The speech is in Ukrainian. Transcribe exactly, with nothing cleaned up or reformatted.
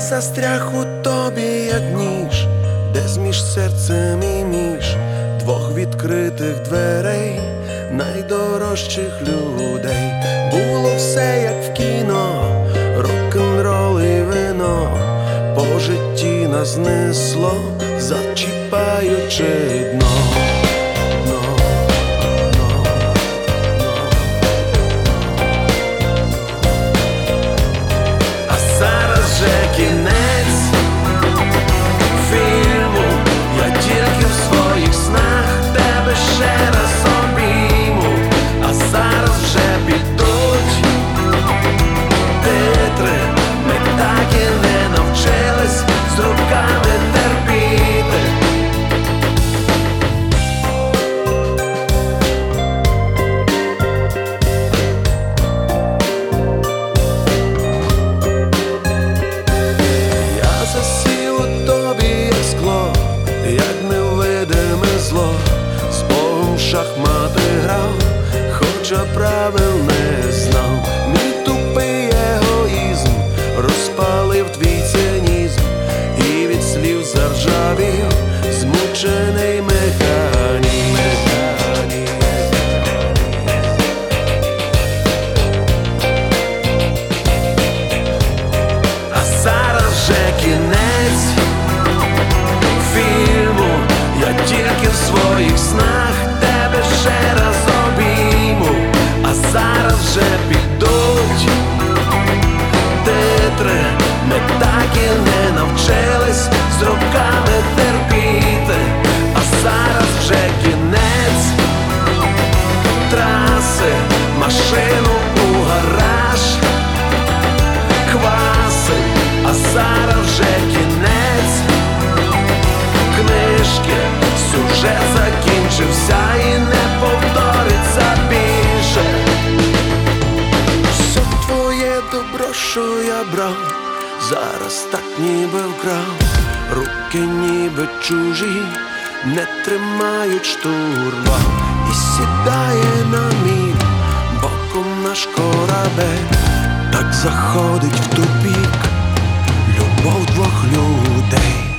застряг у тобі, як ніж, десь між серцем і між двох відкритих дверей, найдорожчих людей. Було все, як в кіно, рок-н-рол і вино, по житті нас несло, зачіпаючи дно. Кінець фільму, я тільки в своїх снах тебе ще раз обійму, а зараз вже підуть титри. Ми так і не навчились з руками терпіти. Засів у тобі, як скло, як невидиме зло, з Богом в шахмати грав, хоча правил не знав. Мій тупий егоїзм розпалив твій цинізм, і від слів заржавів змучений механізм. А зараз вже кінець фільму, я тільки в своїх снах тебе ще раз обійму, а зараз вже підуть титри. Ми так і не навчились з руками терпіти, а зараз вже кінець траси, машину у гараж кваси, а зараз вже кінець книжки, сюжет закінчився і не повториться більше. Все твоє добро, що я брав, зараз так ніби вкрав. Руки ніби чужі, не тримають штурвал, і сідає на мій боком наш корабель. Так заходить в тупік любов двох людей.